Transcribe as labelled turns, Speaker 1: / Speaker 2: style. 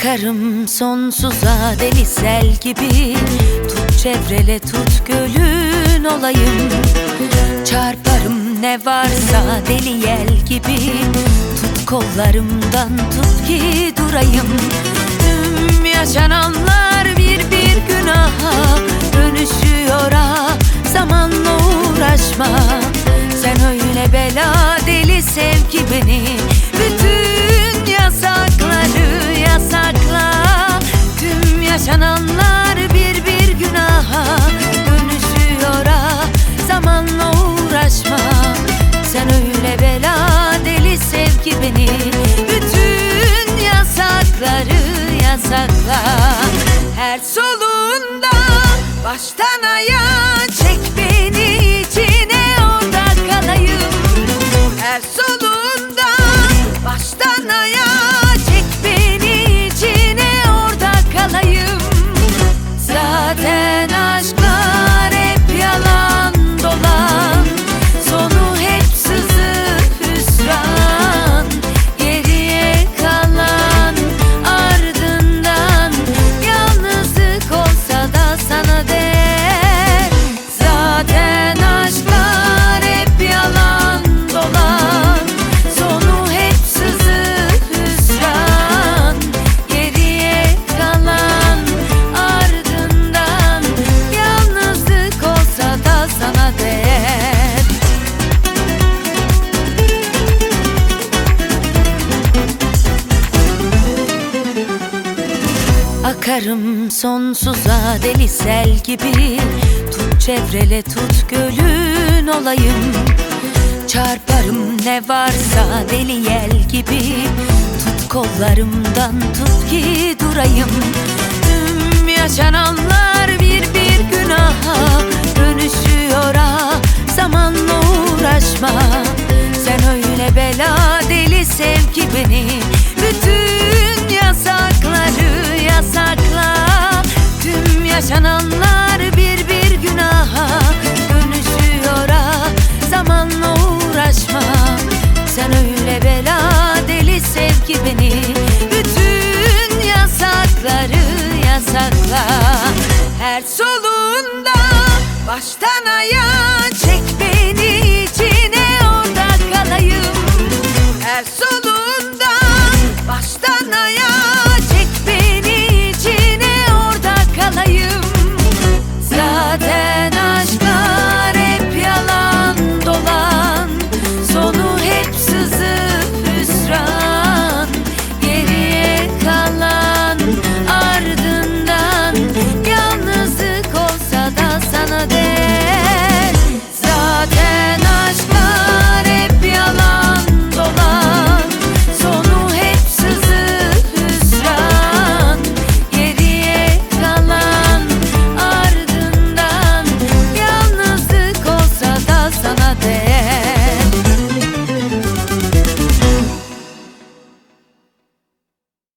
Speaker 1: Akarım sonsuza deli sel gibi. Tut çevrele tut gölün olayım. Çarparım ne varsa deli yel gibi. Tut kollarımdan tut ki durayım. Tüm yaşananlar bir bir günaha dönüşüyor ha. Zamanla uğraşma. Sen öyle bela deli sev ki beni. Bütün yasakları yasakla. Tüm yaşananlar bir bir günaha dönüşüyor ha. Zamanla uğraşma. Sen öyle bela deli sev ki beni. Bütün yasakları yasakla. Her solunda baştan ayağa çek beni içine, orada kalayım. Her solunda baştan ayağa çek beni içine, orada kalayım. Zaten aşklar hep yalan dolan, sonu hep sızı hüsran. Geriye kalan ardından yalnızlık olsa da sana değer. Zaten aşklar hep yalan dolan, sonu hep sızı hüsran. Geriye kalan ardından yalnızlık olsa da sana değer. Akarım sonsuza deli sel gibi. Tut çevrele tut gölün olayım. Çarparım ne varsa deli yel gibi. Tut kollarımdan tut ki durayım. Tüm yaşananlar bir bir günaha dönüşüyor ha. Zamanla uğraşma. Sen öyle bela deli sev ki beni. Bütün yasakları yasakla. Tüm yaşananlar bir bir günaha dönüşüyor ha. Zamanla uğraşma. Sen öyle bela deli sev ki beni. Bütün yasakları yasakla. Her solunda baştan ayağa